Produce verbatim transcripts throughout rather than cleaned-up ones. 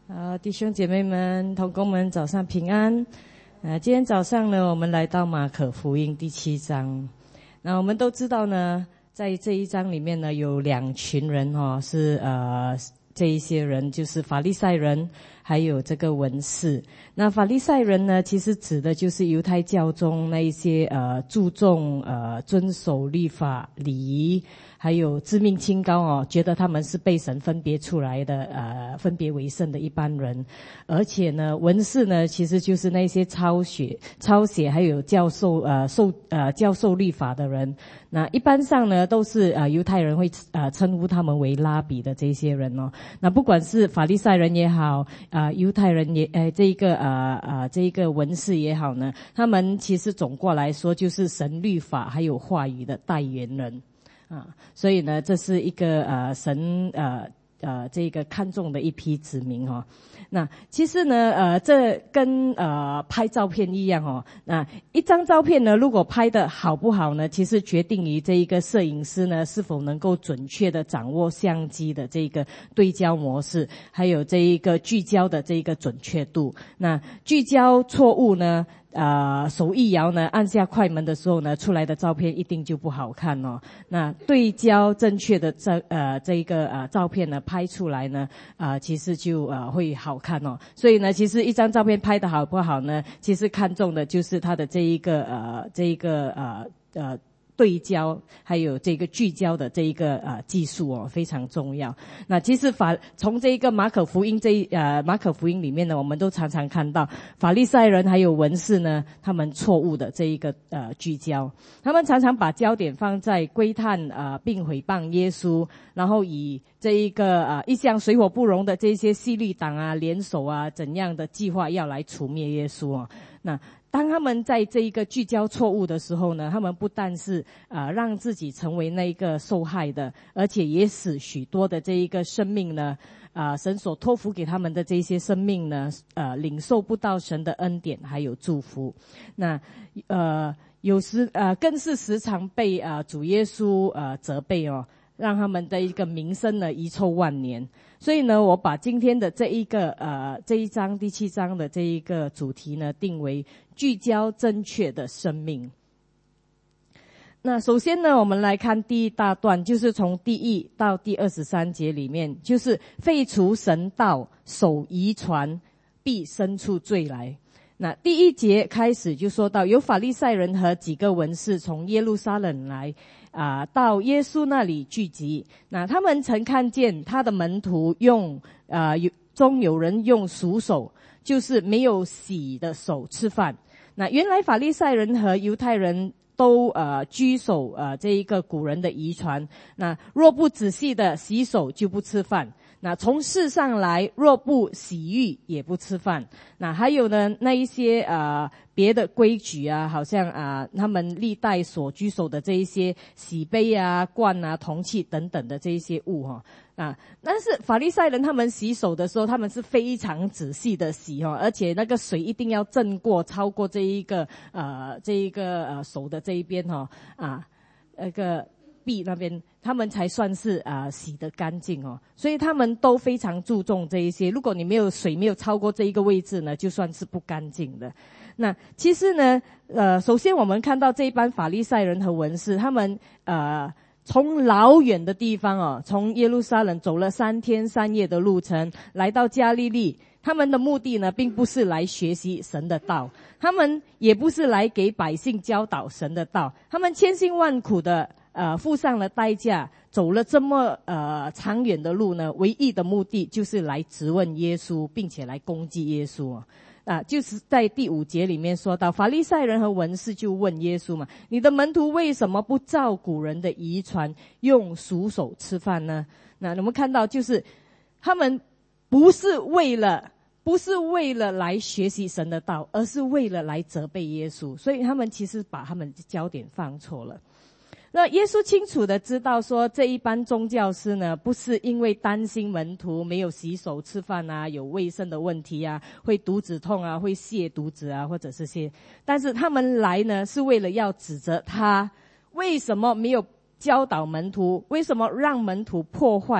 好，弟兄姐妹们、同工们，早上平安。呃，今天早上呢，我们来到马可福音第七章。那我们都知道呢，在这一章里面呢，有两群人哦，是呃这一些人就是法利赛人，还有这个文士。那法利赛人呢，其实指的就是犹太教中那一些呃注重呃遵守律法礼仪，还有自命清高哦，觉得他们是被神分别出来的呃分别为圣的一般人。而且呢，文士呢，其实就是那些抄写抄写还有教授呃受呃教授律法的人。那一般上呢，都是呃犹太人会呃称呼他们为拉比的这些人哦。那不管是法利赛人也好，啊、呃、犹太人也呃这一个呃呃这一个文士也好呢，他们其实总过来说就是神律法还有话语的代言人啊。所以呢，这是一个呃神呃呃这个看重的一批子民哦。那其实呢，呃，这跟呃拍照片一样哦。那一张照片呢，如果拍得好不好呢，其实决定于这一个摄影师呢是否能够准确的掌握相机的这个对焦模式，还有这一个聚焦的这一个准确度。那聚焦错误呢，呃，手一摇呢，按下快门的时候呢，出来的照片一定就不好看哦。那对焦正确的这呃这一个呃照片呢，拍出来呢，呃，其实就呃会好看哦。所以呢，其实一张照片拍得好不好呢，其实看重的就是它的这一个呃这一个呃呃。对焦还有这个聚焦的这一个呃技术哦，非常重要。那其实法从这一个马可福音这一呃马可福音里面呢，我们都常常看到法利赛人还有文士呢，他们错误的这一个呃聚焦，他们常常把焦点放在窥探呃并毁谤耶稣，然后以这一个呃一向水火不容的这些希律党啊联手啊怎样的计划要来除灭耶稣啊。那当他们在这一个聚焦错误的时候呢，他们不但是呃让自己成为那一个受害的，而且也使许多的这一个生命呢，呃神所托付给他们的这些生命呢，呃领受不到神的恩典还有祝福。那呃有时呃更是时常被呃主耶稣呃责备哦，让他们的一个名声呢遗臭万年。所以呢，我把今天的这一个呃这一章第七章的这一个主题呢定为聚焦正确的生命。那首先呢，我们来看第一大段，就是从第一到第二十三节里面，就是废除神道，守遗传，必生出罪来。那第一节开始就说到，有法利赛人和几个文士从耶路撒冷来啊、呃，到耶稣那里聚集。那他们曾看见他的门徒用啊、呃、中有人用熟手，就是没有洗的手吃饭。那原来法利赛人和犹太人都呃居守呃这一个古人的遗传。那若不仔细的洗手，就不吃饭。那从事上来，若不洗浴也不吃饭。那还有呢，那一些呃别的规矩啊，好像啊、呃、他们历代所居守的这一些洗杯啊、罐啊、铜器等等的这一些物哈啊。但是法利赛人他们洗手的时候，他们是非常仔细的洗哈，而且那个水一定要浸过超过这一个呃这一个呃手的这一边哈啊那个臂那边，他们才算是啊、呃、洗得干净哦。所以他们都非常注重这一些。如果你没有水没有超过这一个位置呢，就算是不干净的。那其实呢，呃，首先我们看到这一班法利赛人和文士，他们呃从老远的地方哦，从耶路撒冷走了三天三夜的路程，来到加利利。他们的目的呢，并不是来学习神的道，他们也不是来给百姓教导神的道，他们千辛万苦的呃付上了代价，走了这么呃长远的路呢，唯一的目的就是来质问耶稣，并且来攻击耶稣啊。啊，就是在第五节里面说到，法利赛人和文士就问耶稣嘛，你的门徒为什么不照古人的遗传，用熟手吃饭呢？那我们看到就是他们不是为了不是为了来学习神的道，而是为了来责备耶稣，所以他们其实把他们的焦点放错了。那耶稣清楚的知道说，这一般宗教师呢，不是因为担心门徒没有洗手吃饭啊，有卫生的问题啊，会肚子痛啊，会泻肚子啊，或者是些，但是他们来呢，是为了要指责他为什么没有教导门徒，为什么让门徒破坏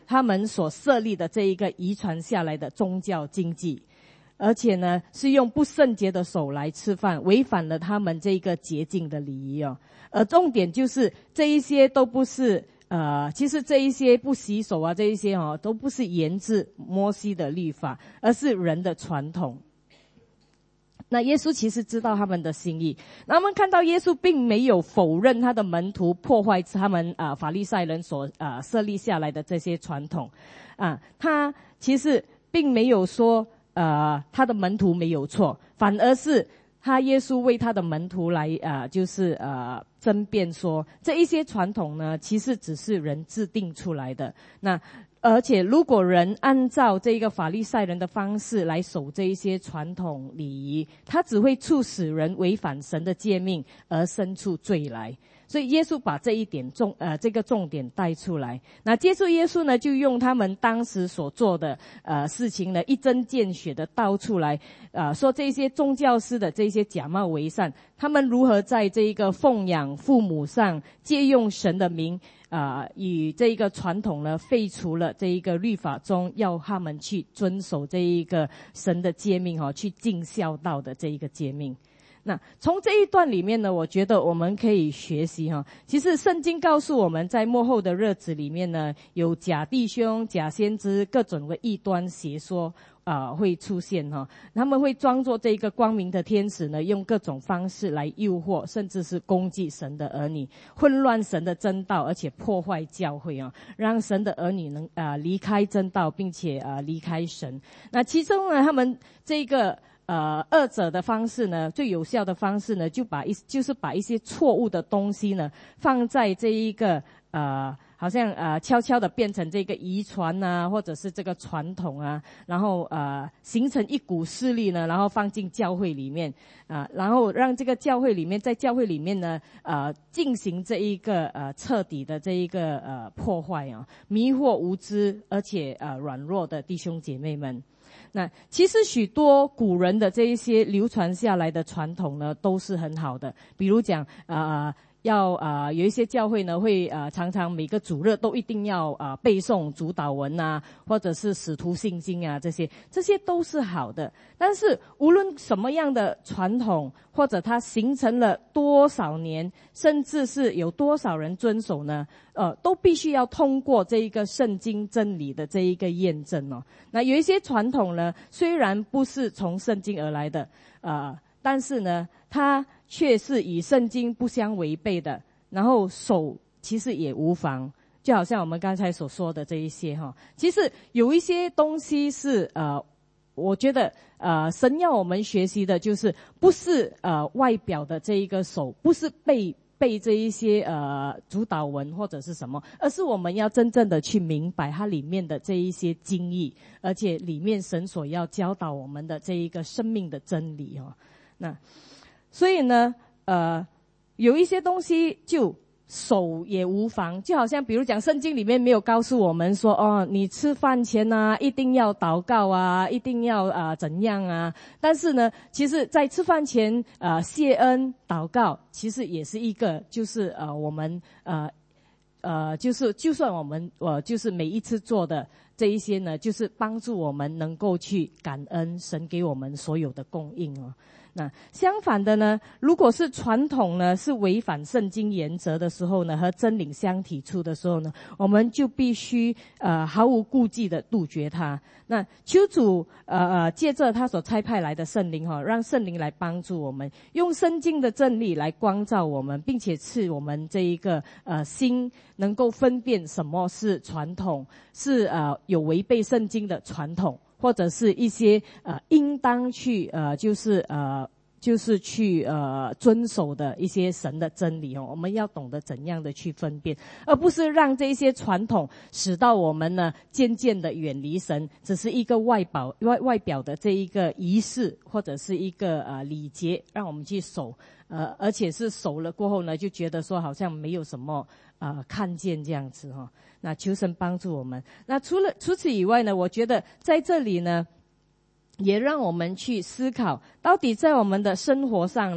他们所设立的这一个遗传下来的宗教经济，而且呢是用不圣洁的手来吃饭，违反了他们这个洁净的礼仪哦。而重点就是这一些都不是呃，其实这一些不洗手啊，这一些哦都不是源自摩西的律法，而是人的传统。那耶稣其实知道他们的心意，那我们看到耶稣并没有否认他的门徒破坏他们啊、呃、法利赛人所啊、呃、设立下来的这些传统啊，他其实并没有说呃他的门徒没有错，反而是他耶稣为他的门徒来啊、呃、就是呃争辩说，这一些传统呢其实只是人制定出来的。那而且如果人按照这个法利赛人的方式来守这一些传统礼仪，它只会促使人违反神的诫命而生出罪来。所以耶稣把这一点重呃这个重点带出来。那接着耶稣呢就用他们当时所做的呃事情呢一针见血的道出来，呃说这些宗教师的这些假冒为善，他们如何在这一个奉养父母上借用神的名啊、呃，与这一个传统呢废除了这一个律法中要他们去遵守这一个神的诫命哈、哦，去尽孝道的这一个诫命。那从这一段里面呢，我觉得我们可以学习哈。其实圣经告诉我们，在末后的日子里面呢，有假弟兄、假先知、各种的异端邪说啊、呃、会出现哈。他们会装作这个光明的天使呢，用各种方式来诱惑，甚至是攻击神的儿女，混乱神的真道，而且破坏教会啊，让神的儿女能啊、呃、离开真道，并且啊、呃、离开神。那其中呢，他们这个。呃，二者的方式呢，最有效的方式呢，就把一就是把一些错误的东西呢，放在这一个呃，好像呃悄悄的变成这个遗传啊，或者是这个传统啊，然后呃形成一股势力呢，然后放进教会里面啊、呃，然后让这个教会里面在教会里面呢，呃进行这一个呃彻底的这一个呃破坏啊，迷惑无知而且呃软弱的弟兄姐妹们。那其实许多古人的这一些流传下来的传统呢，都是很好的。比如讲，呃，要呃有一些教会呢会呃常常每个主日都一定要呃背诵主祷文啊，或者是使徒信经啊，这些这些都是好的。但是无论什么样的传统，或者它形成了多少年，甚至是有多少人遵守呢？呃，都必须要通过这一个圣经真理的这一个验证哦。那有一些传统呢，虽然不是从圣经而来的，呃，但是呢，它却是与圣经不相违背的。然后守其实也无妨，就好像我们刚才所说的这一些哈。其实有一些东西是呃，我觉得呃，神要我们学习的就是不是呃外表的这一个守，不是被。背这一些呃主导文或者是什么，而是我们要真正的去明白它里面的这一些经义，而且里面神所要教导我们的这一个生命的真理哦。那所以呢，呃，有一些东西就守也无妨，就好像比如讲圣经里面没有告诉我们说哦，你吃饭前啊一定要祷告啊，一定要啊、呃、怎样啊。但是呢，其实在吃饭前呃谢恩祷告，其实也是一个就是呃我们呃呃就是就算我们呃就是每一次做的这一些呢，就是帮助我们能够去感恩神给我们所有的供应哦。那相反的呢，如果是传统呢是违反圣经原则的时候呢，和真理相抵触的时候呢，我们就必须呃毫无顾忌的杜绝它。那求主呃呃借着他所差派来的圣灵哈、哦，让圣灵来帮助我们，用圣经的真理来光照我们，并且赐我们这一个呃心能够分辨什么是传统，是呃有违背圣经的传统。或者是一些呃应当去呃就是呃就是去呃遵守的一些神的真理哦，我们要懂得怎样的去分辨，而不是让这些传统使到我们呢渐渐的远离神，只是一个外表外外表的这一个仪式或者是一个呃礼节，让我们去守，呃而且是守了过后呢，就觉得说好像没有什么呃看见这样子哈、哦。那求神帮助我们。那除了除此以外呢，我觉得在这里呢，也让我们去思考，到底在我们的生活上呢，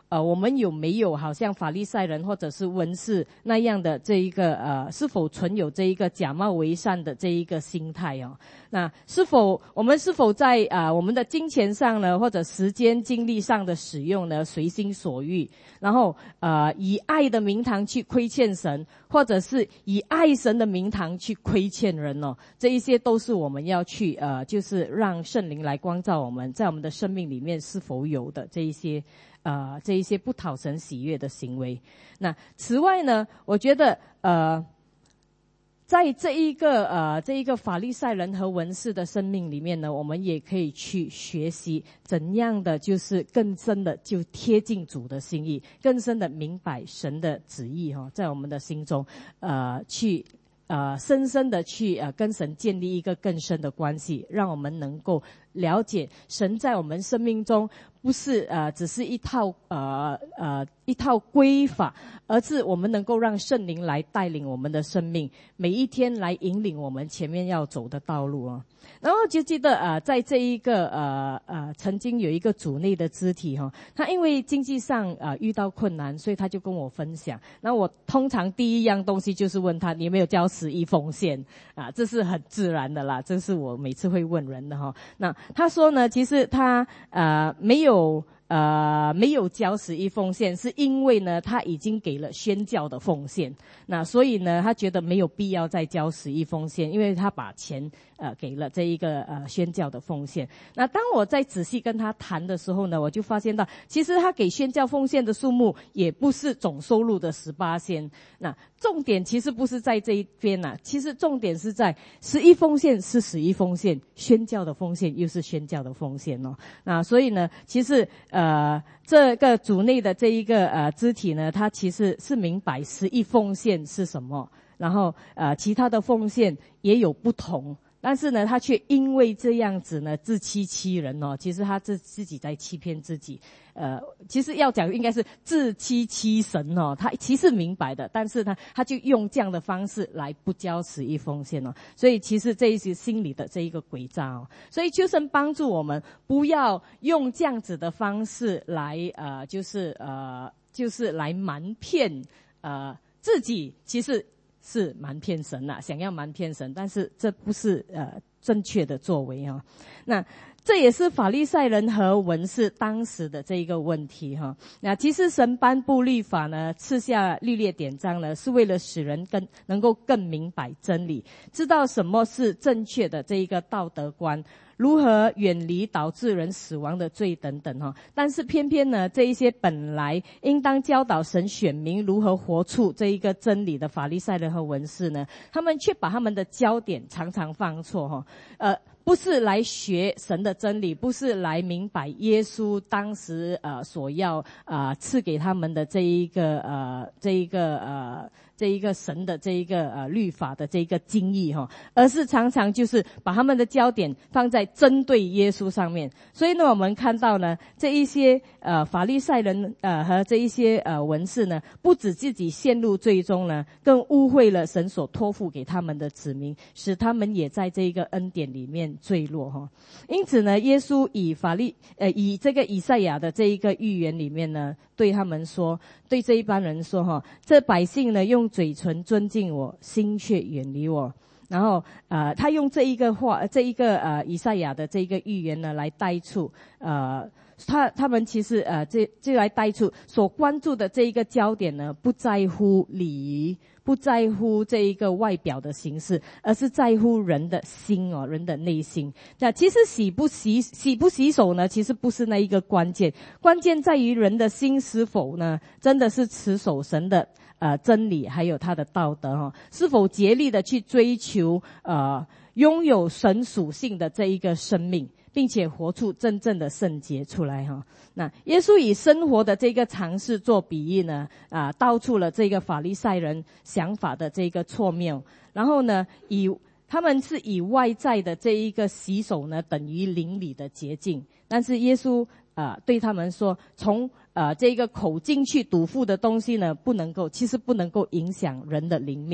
呃，我们有没有好像法利赛人或者是文士那样的这一个呃，是否存有这一个假冒为善的这一个心态哦？那是否我们是否在啊、呃、我们的金钱上呢，或者时间精力上的使用呢，随心所欲，然后呃以爱的名堂去亏欠神，或者是以爱神的名堂去亏欠人哦？这一些都是我们要去呃，就是让圣灵来光照我们，在我们的生命里面是否有的这一些。呃，这一些不讨神喜悦的行为。那此外呢，我觉得呃，在这一个呃这一个法利赛人和文士的生命里面呢，我们也可以去学习怎样的就是更深的就贴近主的心意，更深的明白神的旨意哈、哦，在我们的心中呃去。呃，深深的去呃跟神建立一个更深的关系，让我们能够了解神在我们生命中不是呃只是一套呃呃一套规法，而是我们能够让圣灵来带领我们的生命，每一天来引领我们前面要走的道路啊。然后就记得呃在这一个呃呃曾经有一个主内的肢体哈、哦，他因为经济上呃遇到困难，所以他就跟我分享。那我通常第一样东西就是问他你有没有交十一奉献啊，这是很自然的啦，这是我每次会问人的哈、哦。那他说呢，其实他呃没有。呃，没有交十一奉献，是因为呢，他已经给了宣教的奉献，那所以呢，他觉得没有必要再交十一奉献，因为他把钱呃给了这一个呃宣教的奉献。那当我在仔细跟他谈的时候呢，我就发现到，其实他给宣教奉献的数目也不是总收入的十八仙。那重点其实不是在这一边呐、啊，其实重点是在十一奉献是十一奉献，宣教的奉献又是宣教的奉献哦。那所以呢，其实呃。呃，这个主内的这一个呃肢体呢，他其实是明白十一奉献是什么，然后呃其他的奉献也有不同，但是呢，他却因为这样子呢自欺欺人哦，其实他自自己在欺骗自己。呃，其实要讲应该是自欺欺神哦，他其实明白的，但是他他就用这样的方式来不交十一奉献哦，所以其实这一些心理的这一个诡诈哦，所以求神帮助我们不要用这样子的方式来呃，就是呃，就是来瞒骗呃自己，其实是瞒骗神啦、啊，想要瞒骗神，但是这不是呃正确的作为哦。那这也是法利赛人和文士当时的这一个问题哈。那其实神颁布律法呢，赐下律例典章呢，是为了使人更能够更明白真理，知道什么是正确的这一个道德观，如何远离导致人死亡的罪等等哈。但是偏偏呢，这一些本来应当教导神选民如何活出这一个真理的法利赛人和文士呢，他们却把他们的焦点常常放错哈。呃。不是来学神的真理，不是来明白耶稣当时呃所要啊、呃、赐给他们的这一个呃这一个呃这一个神的这一个呃律法的这一个精义哈，而是常常就是把他们的焦点放在针对耶稣上面。所以呢，我们看到呢，这一些呃法利赛人呃和这一些呃文士呢，不止自己陷入罪中呢，更污秽了神所托付给他们的子民，使他们也在这一个恩典里面坠落哈。因此呢，耶稣以法利呃以这个以赛亚的这一个预言里面呢，对他们说，对这一班人说哈，这百姓呢用嘴唇尊敬我，心却远离我。然后呃他用这一个话这一个呃以赛亚的这一个预言呢来带出呃他他们其实呃这就来带出所关注的这一个焦点呢，不在乎礼仪，不在乎这一个外表的形式，而是在乎人的心哦，人的内心。那其实洗不洗洗不洗手呢，其实不是那一个关键，关键在于人的心是否呢真的是持守神的呃真理，还有他的道德哈、哦，是否竭力的去追求呃拥有神属性的这一个生命，并且活出真正的圣洁出来哈。那耶稣以生活的这个常识做比喻呢，啊，道出了这个法利赛人想法的这个错谬。然后呢，以他们是以外在的这一个洗手呢，等于灵里的洁净。但是耶稣啊、呃，对他们说，从呃这个口进去肚腹的东西呢，不能够，其实不能够影响人的灵命。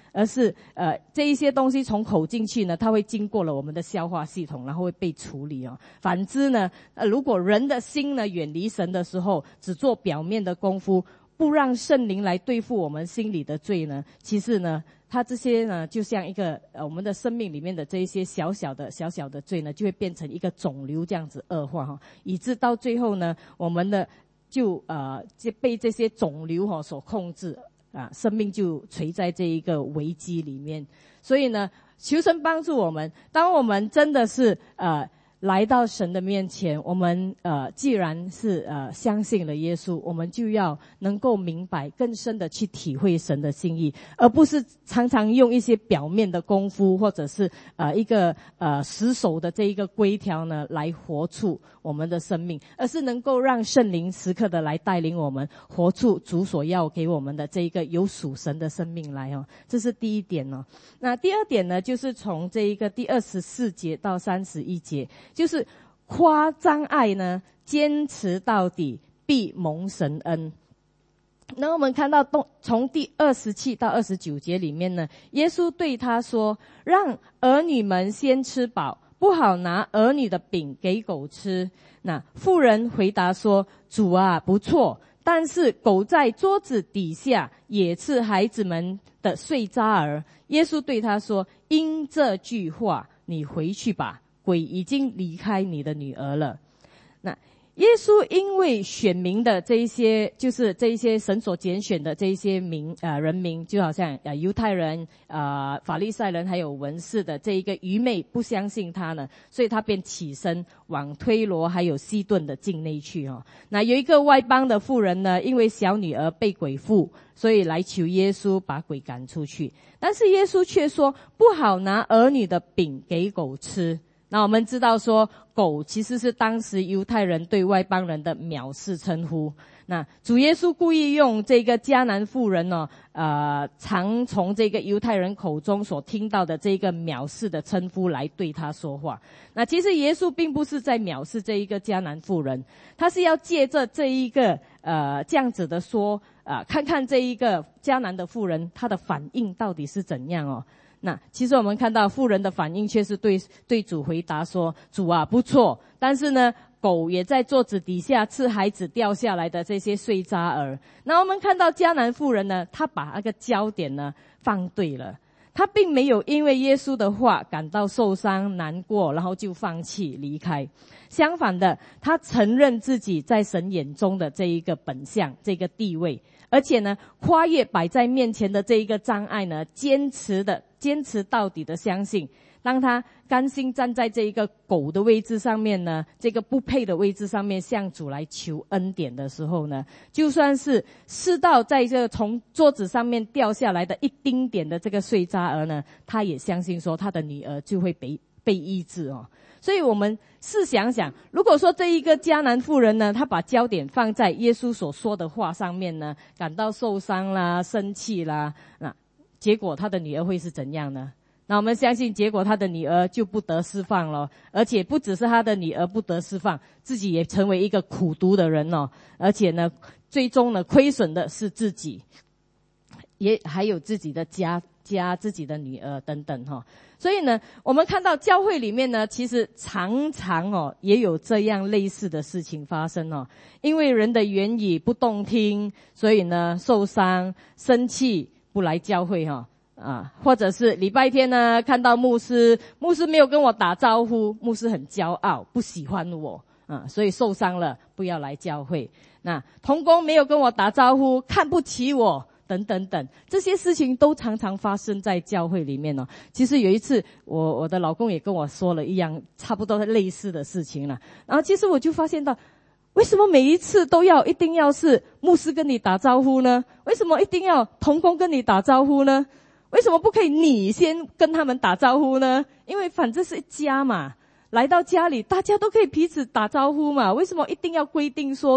而是呃这一些东西从口进去呢，它会经过了我们的消化系统，然后会被处理哦。反之呢，呃如果人的心呢远离神的时候，只做表面的功夫，不让圣灵来对付我们心里的罪呢，其实呢，它这些呢，就像一个呃我们的生命里面的这一些小小的小小的罪呢，就会变成一个肿瘤这样子恶化哈，以致到最后呢，我们的就呃就被这些肿瘤哈所控制啊，生命就垂在这一个危机里面。所以呢，求神帮助我们，当我们真的是呃来到神的面前，我们呃既然是呃相信了耶稣，我们就要能够明白更深的去体会神的心意，而不是常常用一些表面的功夫，或者是呃一个呃死守的这一个规条呢来活出我们的生命，而是能够让圣灵时刻的来带领我们活出主所要给我们的这一个有属神的生命来哦。这是第一点哦。那第二点呢，就是从这一个第二十四节到三十一节，就是夸张爱呢，坚持到底，必蒙神恩。那我们看到从第二十七到二十九节里面呢，耶稣对他说，让儿女们先吃饱，不好拿儿女的饼给狗吃。那妇人回答说，主啊，不错，但是狗在桌子底下也吃孩子们的碎渣儿。耶稣对他说，因这句话你回去吧，鬼已经离开你的女儿了。那耶稣因为选民的这一些，就是这一些神所拣选的这一些民呃人民，就好像呃犹太人、呃法利赛人还有文士的这一个愚昧不相信他呢，所以他便起身往推罗还有西顿的境内去哦。那有一个外邦的妇人呢，因为小女儿被鬼附，所以来求耶稣把鬼赶出去，但是耶稣却说，不好拿儿女的饼给狗吃。那我们知道说，狗其实是当时犹太人对外邦人的藐视称呼。那主耶稣故意用这个迦南妇人呢、哦，呃，常从这个犹太人口中所听到的这个藐视的称呼来对他说话。那其实耶稣并不是在藐视这一个迦南妇人，他是要借着这一个呃这样子的说，啊、呃，看看这一个迦南的妇人她的反应到底是怎样哦。那其实我们看到妇人的反应却是对对主回答说，主啊，不错，但是呢，狗也在桌子底下吃孩子掉下来的这些碎渣儿。那我们看到迦南妇人呢，她把那个焦点呢放对了，她并没有因为耶稣的话感到受伤难过，然后就放弃离开。相反的，她承认自己在神眼中的这一个本相，这个地位，而且呢，跨越摆在面前的这一个障碍呢，坚持的坚持到底的相信。当他甘心站在这一个狗的位置上面呢，这个不配的位置上面向主来求恩典的时候呢，就算是吃到在这个从桌子上面掉下来的一丁点的这个碎渣儿呢，他也相信说他的女儿就会被被医治哦。所以我们试想想，如果说这一个迦南妇人呢，她把焦点放在耶稣所说的话上面呢，感到受伤啦、生气啦，那结果她的女儿会是怎样呢？那我们相信结果她的女儿就不得释放了，而且不只是她的女儿不得释放，自己也成为一个苦毒的人哦，而且呢，最终呢，亏损的是自己，也还有自己的家家、自己的女儿等等哈、哦。所以呢，我们看到教会里面呢，其实常常哦也有这样类似的事情发生哦。因为人的言语不动听，所以呢受伤、生气，不来教会哈、哦、啊，或者是礼拜天呢看到牧师，牧师没有跟我打招呼，牧师很骄傲，不喜欢我啊，所以受伤了，不要来教会。那同工没有跟我打招呼，看不起我。等等等，这些事情都常常发生在教会里面哦。其实有一次，我我的老公也跟我说了一样差不多类似的事情了。然后其实我就发现到，为什么每一次都要一定要是牧师跟你打招呼呢？为什么一定要同工跟你打招呼呢？为什么不可以你先跟他们打招呼呢？因为反正是一家嘛。来到家里，大家都可以彼此打招呼嘛，为什么一定要规定说是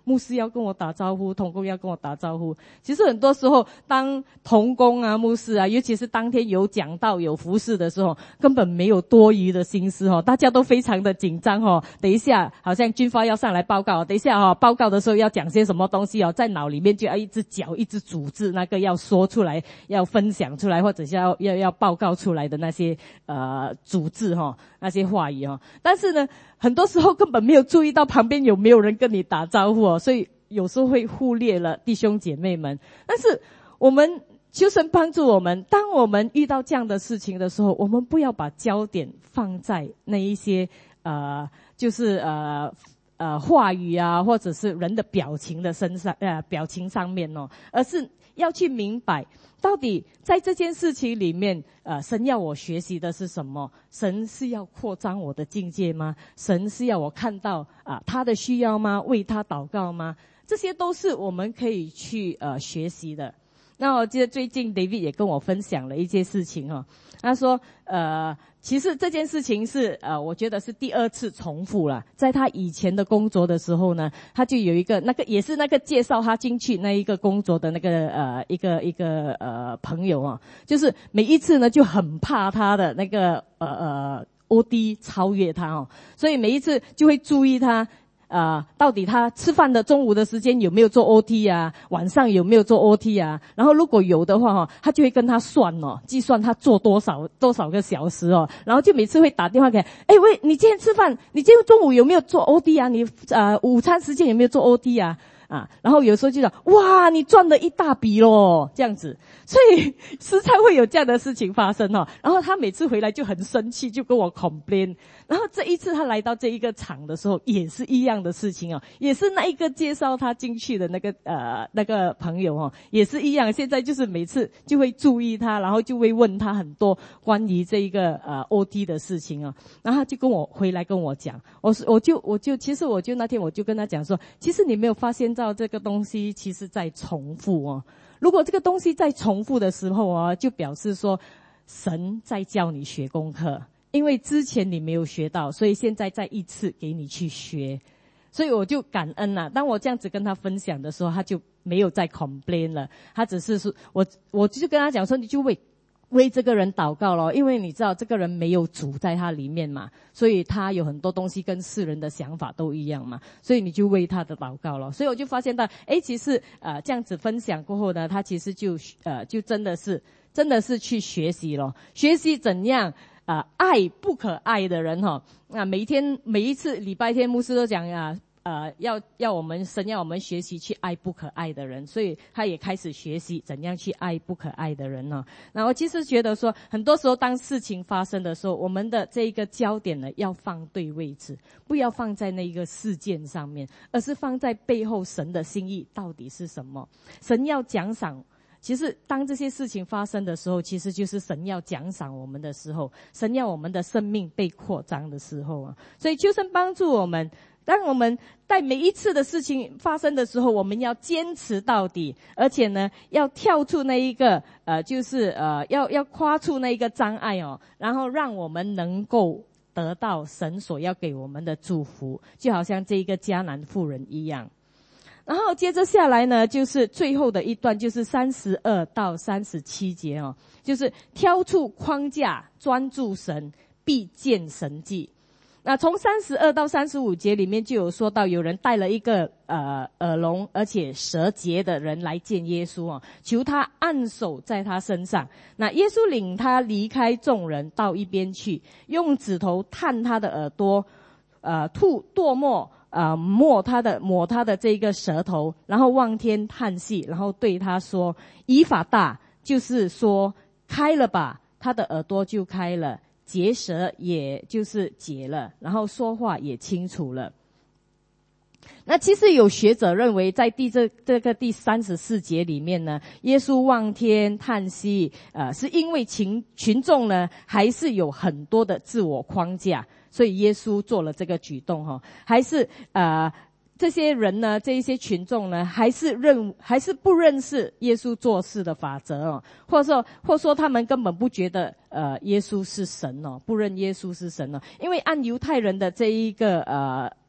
牧师要跟我打招呼，同工要跟我打招呼。其实很多时候，当同工啊、牧师啊，尤其是当天有讲道、有服事的时候，根本没有多余的心思哦，大家都非常的紧张哦。等一下，好像军发要上来报告，等一下哦，报告的时候要讲些什么东西哦，在脑里面就要一直嚼、一直组织那个要说出来、要分享出来，或者是要要要报告出来的那些呃组织哈、哦，那些话语哈、哦。但是呢，很多时候根本没有注意到旁边有没有人跟你打招呼哦，所以有时候会忽略了弟兄姐妹们。但是我们求神帮助我们，当我们遇到这样的事情的时候，我们不要把焦点放在那一些呃，就是呃呃话语啊，或者是人的表情的身上呃表情上面哦，而是要去明白，到底在这件事情里面，呃，神要我学习的是什么？神是要扩张我的境界吗？神是要我看到啊、呃、他的需要吗？为他祷告吗？这些都是我们可以去呃学习的。那我记得最近 David 也跟我分享了一件事情哦，他说呃其实这件事情是呃我觉得是第二次重复了。在他以前的工作的时候呢，他就有一个那个也是那个介绍他进去那一个工作的那个呃一个一个呃朋友啊，就是每一次呢就很怕他的那个呃呃 O D 超越他哦，所以每一次就会注意他呃，到底他吃饭的中午的时间有没有做 O T 啊？晚上有没有做 O T 啊？然后如果有的话哈，他就会跟他算哦，计算他做多少多少个小时哦，然后就每次会打电话给，哎喂，你今天吃饭，你今天中午有没有做 O T 啊？你呃午餐时间有没有做 O T 啊？啊，然后有时候就讲，哇，你赚了一大笔咯，这样子，所以时常会有这样的事情发生哦。然后他每次回来就很生气，就跟我 complain。然后这一次他来到这一个场的时候，也是一样的事情哦，也是那一个介绍他进去的那个呃那个朋友哦，也是一样。现在就是每次就会注意他，然后就会问他很多关于这一个呃 O T 的事情哦。然后他就跟我回来跟我讲，我我就我就其实我就那天我就跟他讲说，其实你没有发现到这个东西其实在重复哦。如果这个东西在重复的时候啊，就表示说神在教你学功课，因为之前你没有学到，所以现在再一次给你去学。所以我就感恩啦、啊。当我这样子跟他分享的时候，他就没有再 complain 了，他只是说我我就跟他讲说，你就为为这个人祷告咯，因为你知道这个人没有主在他里面嘛，所以他有很多东西跟世人的想法都一样嘛，所以你就为他的祷告咯。所以我就发现到，诶，其实呃这样子分享过后呢，他其实就呃就真的是真的是去学习咯，学习怎样呃爱不可爱的人哈、哦。那每一天每一次礼拜天牧师都讲啊。呃，要要我们神要我们学习去爱不可爱的人，所以他也开始学习怎样去爱不可爱的人呢。那我其实觉得说，很多时候当事情发生的时候，我们的这一个焦点呢要放对位置，不要放在那一个事件上面，而是放在背后神的心意到底是什么。神要奖赏。其实当这些事情发生的时候，其实就是神要奖赏我们的时候，神要我们的生命被扩张的时候啊。所以求神帮助我们，当我们在每一次的事情发生的时候，我们要坚持到底，而且呢，要跳出那一个呃，就是呃，要要跨出那一个障碍哦，然后让我们能够得到神所要给我们的祝福，就好像这一个迦南妇人一样。然后接着下来呢，就是最后的一段，就是三十二到三十七节哦，就是挑出框架，专注神，必见神迹。那从三十二到三十五节里面就有说到，有人带了一个呃耳聋而且舌结的人来见耶稣哦，求他按手在他身上。那耶稣领他离开众人，到一边去，用指头探他的耳朵，呃吐唾沫。呃，抹他的抹他的这个舌头，然后望天叹息，然后对他说：“以法大，就是说开了吧。”他的耳朵就开了，结舌也就是解了，然后说话也清楚了。那其实有学者认为，在第这这个第三十四节里面呢，耶稣望天叹息，呃，是因为群群众呢还是有很多的自我框架。所以耶稣做了这个举动哈，还是呃这些人呢，这一些群众呢，还是认还是不认识耶稣做事的法则哦，或者说或者说他们根本不觉得呃耶稣是神哦，不认耶稣是神哦，因为按犹太人的这一个呃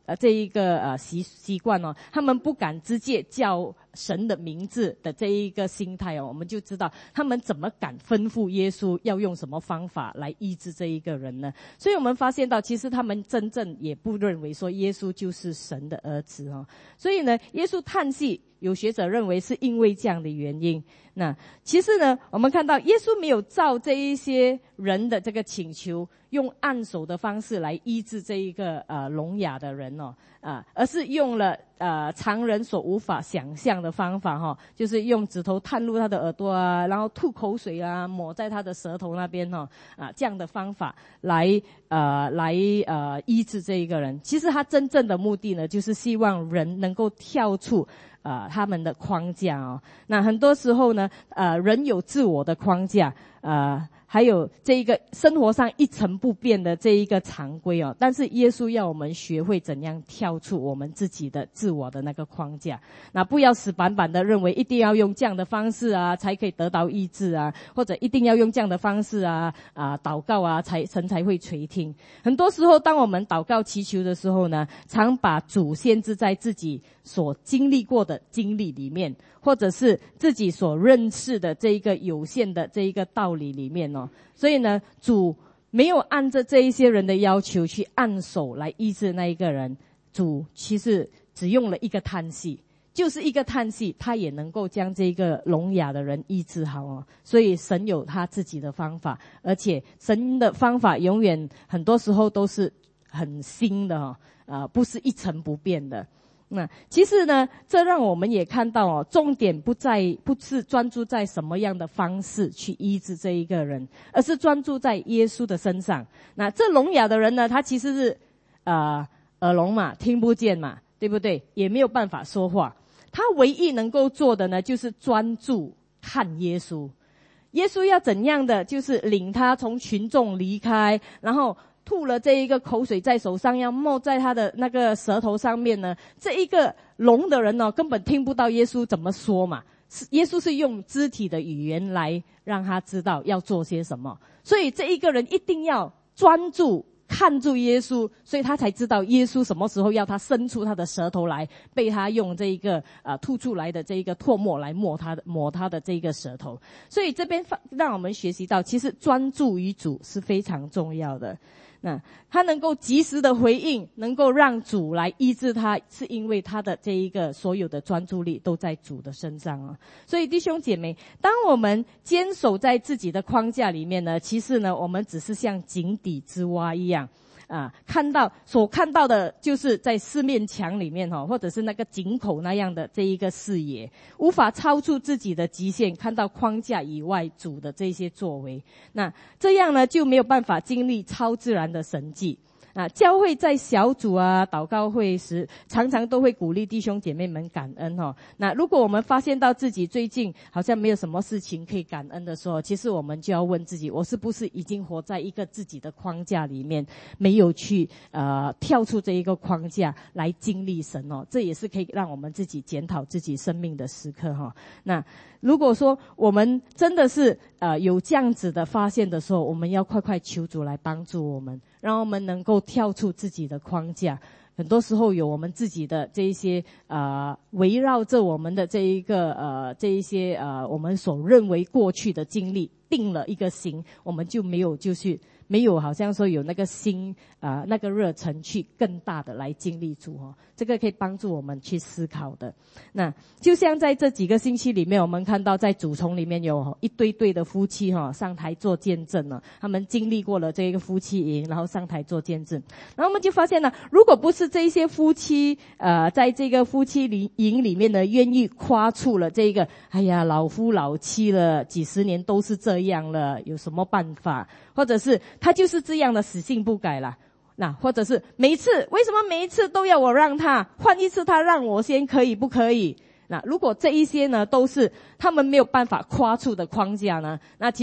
呃这一个呃习习惯哦，他们不敢直接叫神的名字的这一个心态哦，我们就知道他们怎么敢吩咐耶稣要用什么方法来医治这一个人呢？所以我们发现到，其实他们真正也不认为说耶稣就是神的儿子哦。所以呢，耶稣叹息，有学者认为是因为这样的原因。那其实呢，我们看到耶稣没有照这一些人的这个请求，用按手的方式来医治这一个呃聋哑的人哦，啊、呃，而是用了呃常人所无法想象的方法哈、哦，就是用指头探入他的耳朵啊，然后吐口水啊，抹在他的舌头那边哦，啊、呃、这样的方法来呃来呃医治这一个人。其实他真正的目的呢，就是希望人能够跳出呃他们的框架哦。那很多时候呢，呃人有自我的框架，呃还有这一个生活上一成不变的这一个常规哦，但是耶稣要我们学会怎样跳出我们自己的自我的那个框架，那不要死板板的认为一定要用这样的方式啊才可以得到医治啊，或者一定要用这样的方式啊啊祷告啊才神才会垂听。很多时候当我们祷告祈求的时候呢，常把主限制在自己所经历过的经历里面，或者是自己所认识的这一个有限的这一个道理里面哦。所以呢，主没有按着这一些人的要求去按手来医治那一个人，主其实只用了一个叹息，就是一个叹息，他也能够将这个聋哑的人医治好哦。所以神有他自己的方法，而且神的方法永远很多时候都是很新的哦，呃，不是一成不变的。那其实呢，这让我们也看到哦，重点不在不是专注在什么样的方式去医治这一个人，而是专注在耶稣的身上。那这聋哑的人呢，他其实是呃耳聋嘛，听不见嘛，对不对？也没有办法说话。他唯一能够做的呢，就是专注看耶稣。耶稣要怎样的，就是领他从群众离开，然后吐了这一个口水在手上，要抹在他的那个舌头上面呢，这一个聋的人呢、哦，根本听不到耶稣怎么说嘛。耶稣是用肢体的语言来让他知道要做些什么，所以这一个人一定要专注看住耶稣，所以他才知道耶稣什么时候要他伸出他的舌头来，被他用这一个呃吐出来的这一个唾沫来抹他的抹他的这一个舌头。所以这边让我们学习到，其实专注于主是非常重要的。那他能够及时的回应，能够让主来医治他，是因为他的这一个所有的专注力都在主的身上啊。所以弟兄姐妹，当我们坚守在自己的框架里面呢，其实呢，我们只是像井底之蛙一样啊，看到所看到的就是在四面墙里面哈，或者是那个井口那样的这一个视野，无法超出自己的极限，看到框架以外主的这些作为。那这样呢，就没有办法经历超自然的神迹。啊，教会在小组啊、祷告会时，常常都会鼓励弟兄姐妹们感恩哦。那如果我们发现到自己最近好像没有什么事情可以感恩的时候，其实我们就要问自己，我是不是已经活在一个自己的框架里面，没有去呃跳出这一个框架来经历神哦？这也是可以让我们自己检讨自己生命的时刻哈、哦。那如果说我们真的是呃有这样子的发现的时候，我们要快快求主来帮助我们，让我们能够跳出自己的框架。很多时候有我们自己的这一些呃围绕着我们的这一个呃这一些呃我们所认为过去的经历定了一个型，我们就没有就是没有好像说有那个心啊、呃、那个热忱去更大的来经历主哦。这个可以帮助我们去思考的。那就像在这几个星期里面，我们看到在主丛里面有一对对的夫妻哈、哦、上台做见证了，他们经历过了这个夫妻营，然后上台做见证。然后我们就发现呢，如果不是这些夫妻呃在这个夫妻营里面呢愿意夸出了这个哎呀老夫老妻了几十年都是这样了，有什么办法，或者是他就是这样的死性不改啦，那或者是每一次为什么每一次都要我让他，换一次他让我先，可以不可以？那如果这一些呢都是他们没有办法跨出的框架呢，那其实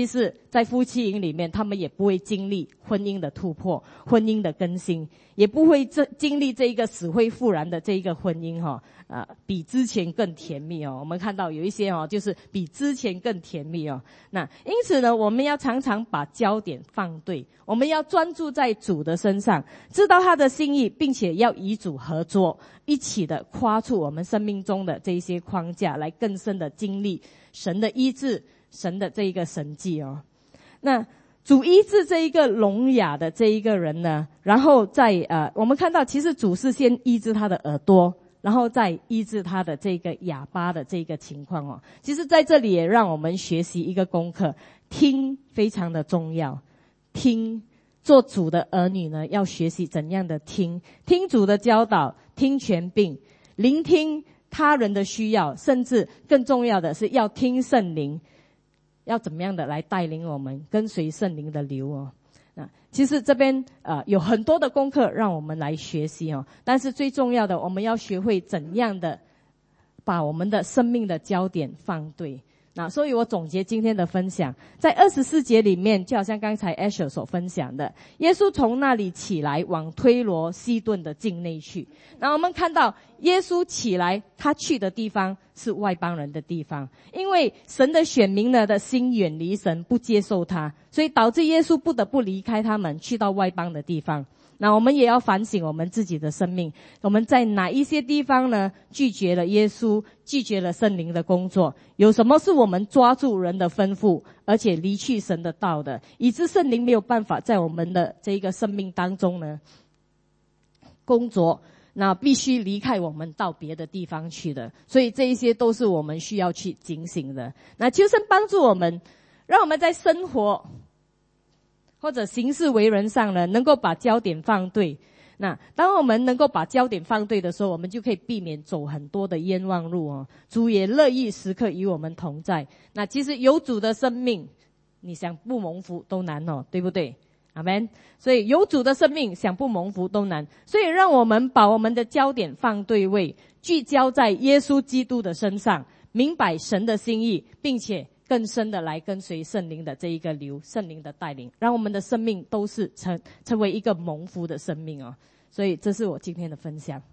在夫妻营里面，他们也不会经历婚姻的突破、婚姻的更新，也不会这经历这一个死灰复燃的这一个婚姻哈、哦，啊，比之前更甜蜜哦。我们看到有一些哦，就是比之前更甜蜜哦。那因此呢，我们要常常把焦点放对，我们要专注在主的身上，知道他的心意，并且要与主合作，一起的跨出我们生命中的这一些框架，来更深的经历神的医治，神的这一个神迹哦。那主医治这一个聋哑的这一个人呢，然后在呃，我们看到其实主是先医治他的耳朵，然后再医治他的这个哑巴的这个情况哦。其实在这里也让我们学习一个功课，听非常的重要。听，做主的儿女呢，要学习怎样的听，听主的教导，听权柄，聆听他人的需要，甚至更重要的是要听圣灵，要怎么样的来带领我们跟随圣灵的流哦。那其实这边呃有很多的功课让我们来学习哦，但是最重要的，我们要学会怎样的把我们的生命的焦点放对。那所以我总结今天的分享，在二十四节里面，就好像刚才 Asher 所分享的，耶稣从那里起来往推罗西顿的境内去。那我们看到耶稣起来，他去的地方是外邦人的地方，因为神的选民呢的心远离神，不接受他，所以导致耶稣不得不离开他们，去到外邦的地方。那我们也要反省我们自己的生命，我们在哪一些地方呢拒绝了耶稣，拒绝了圣灵的工作？有什么是我们抓住人的吩咐，而且离去神的道的，以致圣灵没有办法在我们的这一个生命当中呢工作，那必须离开我们到别的地方去的。所以这一些都是我们需要去警醒的。那求神帮助我们，让我们在生活或者行事为人上呢，能够把焦点放对。那当我们能够把焦点放对的时候，我们就可以避免走很多的冤枉路哦。主也乐意时刻与我们同在。那其实有主的生命，你想不蒙福都难哦，对不对？阿们。所以有主的生命，想不蒙福都难。所以让我们把我们的焦点放对位，聚焦在耶稣基督的身上，明白神的心意，并且更深的来跟随圣灵的这一个流，圣灵的带领，让我们的生命都是成成为一个蒙福的生命哦。所以这是我今天的分享。